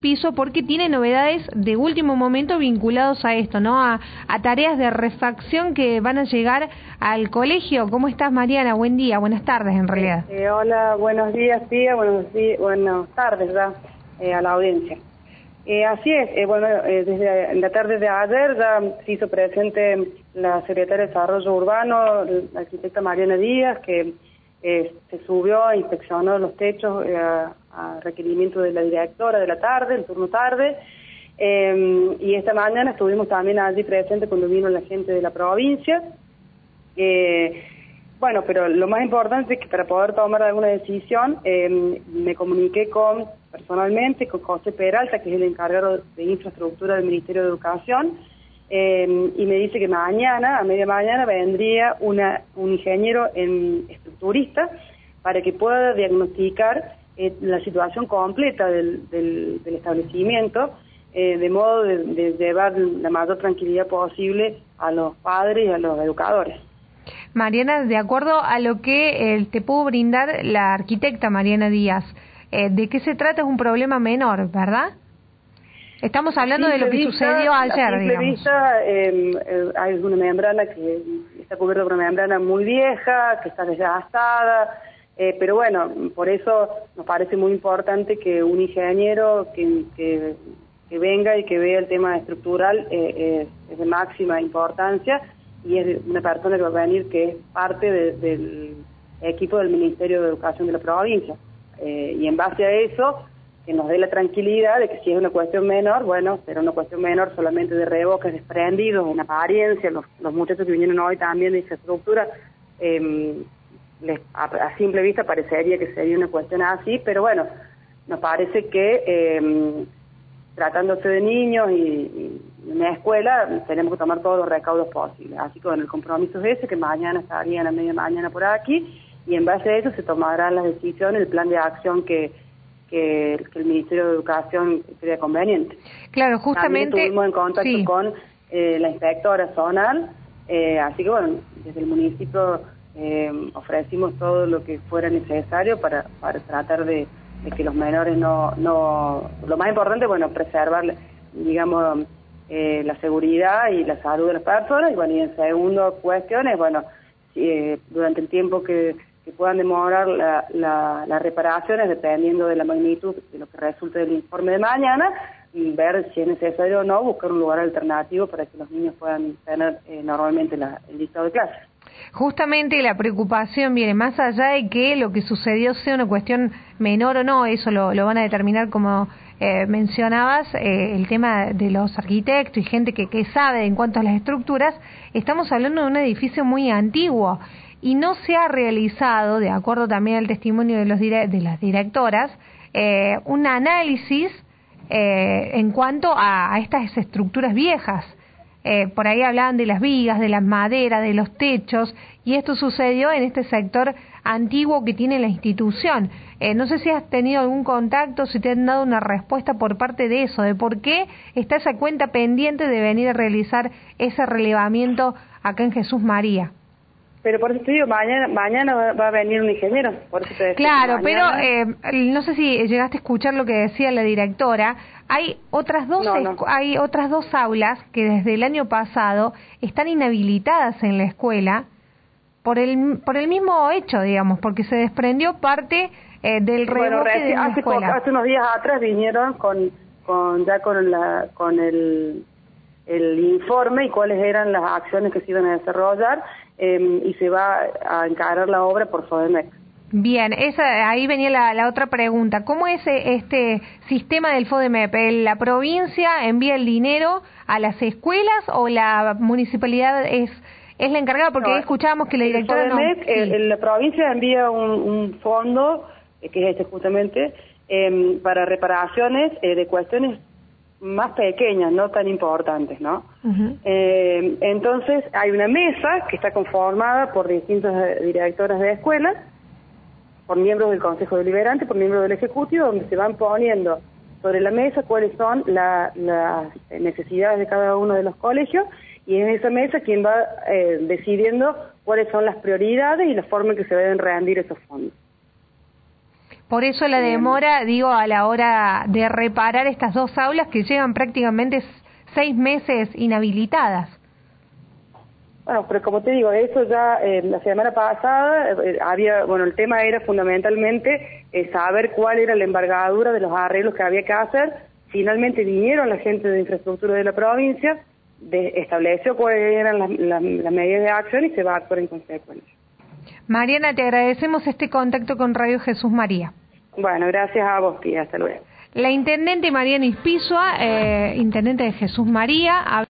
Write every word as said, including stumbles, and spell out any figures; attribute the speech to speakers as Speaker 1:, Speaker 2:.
Speaker 1: piso porque tiene novedades de último momento vinculados a esto, ¿no? A, a tareas de refacción que van a llegar al colegio. ¿Cómo estás, Mariana? Buen día, buenas tardes en realidad.
Speaker 2: Eh, eh, hola, buenos días, tía, buenos días, buenas tardes ya eh, a la audiencia. Eh, así es, eh, bueno, eh, desde la tarde de ayer ya se hizo presente la secretaria de Desarrollo Urbano, la arquitecta Mariana Díaz, que eh, se subió e inspeccionó los techos eh, a, a requerimiento de la directora de la tarde, el turno tarde, eh, y esta mañana estuvimos también allí presentes cuando vino la gente de la provincia. Eh, bueno, pero lo más importante es que para poder tomar alguna decisión, eh, me comuniqué con personalmente con José Peralta, que es el encargado de infraestructura del Ministerio de Educación, eh, y me dice que mañana, a media mañana, vendría una, un ingeniero en estructurista para que pueda diagnosticar eh, la situación completa del, del, del establecimiento, eh, de modo de, de llevar la mayor tranquilidad posible a los padres y a los educadores.
Speaker 1: Mariana, de acuerdo a lo que eh, te pudo brindar la arquitecta Mariana Díaz, eh, ¿de qué se trata? Es un problema menor, ¿verdad? Estamos hablando de lo que vista, sucedió ayer,
Speaker 2: a simple
Speaker 1: digamos.
Speaker 2: vista, eh, eh, hay una membrana que está cubierta por una membrana muy vieja, que está desgastada, eh, pero bueno, por eso nos parece muy importante que un ingeniero que, que, que venga y que vea el tema estructural eh, eh, es de máxima importancia, y es una persona que va a venir que es parte de, del equipo del Ministerio de Educación de la provincia. Eh, y en base a eso, que nos dé la tranquilidad de que si es una cuestión menor, bueno, será una cuestión menor solamente de reboques desprendidos, en apariencia. Los, los muchachos que vinieron hoy también de infraestructura, eh, les, a, a simple vista parecería que sería una cuestión así, pero bueno, nos parece que eh, tratándose de niños y, y en la escuela, tenemos que tomar todos los recaudos posibles. Así que bueno, el compromiso es ese, que mañana estarían a media mañana por aquí, y en base a eso se tomarán las decisiones, el plan de acción que, que, que el Ministerio de Educación crea conveniente.
Speaker 1: Claro, justamente...
Speaker 2: También estuvimos en contacto sí. con eh, la inspectora zonal, eh, así que bueno, desde el municipio eh, ofrecimos todo lo que fuera necesario para, para tratar de, de que los menores no, no... Lo más importante, bueno, preservar, digamos... Eh, la seguridad y la salud de las personas, y bueno, y en segundo cuestiones, bueno, eh, durante el tiempo que, que puedan demorar la, la, las reparaciones, dependiendo de la magnitud de lo que resulte del informe de mañana, y ver si es necesario o no, buscar un lugar alternativo para que los niños puedan tener eh, normalmente la, el listado de clases.
Speaker 1: Justamente la preocupación viene más allá de que lo que sucedió sea una cuestión menor o no, eso lo, lo van a determinar, como eh, mencionabas, eh, el tema de los arquitectos y gente que, que sabe en cuanto a las estructuras. Estamos hablando de un edificio muy antiguo y no se ha realizado, de acuerdo también al testimonio de, los dire de las directoras, eh, un análisis eh, en cuanto a, a estas estructuras viejas. Eh, por ahí hablaban de las vigas, de las maderas, de los techos, y esto sucedió en este sector antiguo que tiene la institución. Eh, no sé si has tenido algún contacto, si te han dado una respuesta por parte de eso, de por qué está esa cuenta pendiente de venir a realizar ese relevamiento acá en Jesús María.
Speaker 2: Pero por eso te digo, mañana, mañana va a venir un ingeniero. Por eso te decía,
Speaker 1: claro,
Speaker 2: mañana...
Speaker 1: pero eh, no sé si llegaste a escuchar lo que decía la directora. Hay otras dos
Speaker 2: no, no.
Speaker 1: hay otras dos aulas que desde el año pasado están inhabilitadas en la escuela por el por el mismo hecho, digamos, porque se desprendió parte eh, del revoque
Speaker 2: bueno,
Speaker 1: de la
Speaker 2: hace,
Speaker 1: escuela.
Speaker 2: Hace unos días atrás vinieron con con ya con la con el el informe y cuáles eran las acciones que se iban a desarrollar, eh, y se va a encargar la obra por FODEMEC.
Speaker 1: Bien, esa, ahí venía la, la otra pregunta. ¿Cómo es este sistema del FODEMEP? ¿La provincia envía el dinero a las escuelas o la municipalidad es es la encargada? Porque no, escuchábamos que la directora
Speaker 2: el FODEMEC,
Speaker 1: no...
Speaker 2: Sí. El, la provincia envía un, un fondo, eh, que es este justamente, eh, para reparaciones eh, de cuestiones más pequeñas, no tan importantes, ¿no? Uh-huh. eh, entonces hay una mesa que está conformada por distintas directoras de escuelas, por miembros del Consejo Deliberante, por miembros del Ejecutivo, donde se van poniendo sobre la mesa cuáles son la, las necesidades de cada uno de los colegios, y en esa mesa quien va eh, decidiendo cuáles son las prioridades y la forma en que se deben rendir esos fondos.
Speaker 1: Por eso la demora, digo, a la hora de reparar estas dos aulas que llevan prácticamente seis meses inhabilitadas.
Speaker 2: Bueno, pero como te digo, eso ya eh, la semana pasada eh, había, bueno, el tema era fundamentalmente eh, saber cuál era la embargadura de los arreglos que había que hacer. Finalmente vinieron la gente de infraestructura de la provincia, de, estableció cuáles eran las, las, las medidas de acción y se va a actuar en consecuencia.
Speaker 1: Mariana, te agradecemos este contacto con Radio Jesús María.
Speaker 2: Bueno, gracias a vos, tía. Hasta luego.
Speaker 1: La intendente Mariana Ispizua, eh, intendente de Jesús María.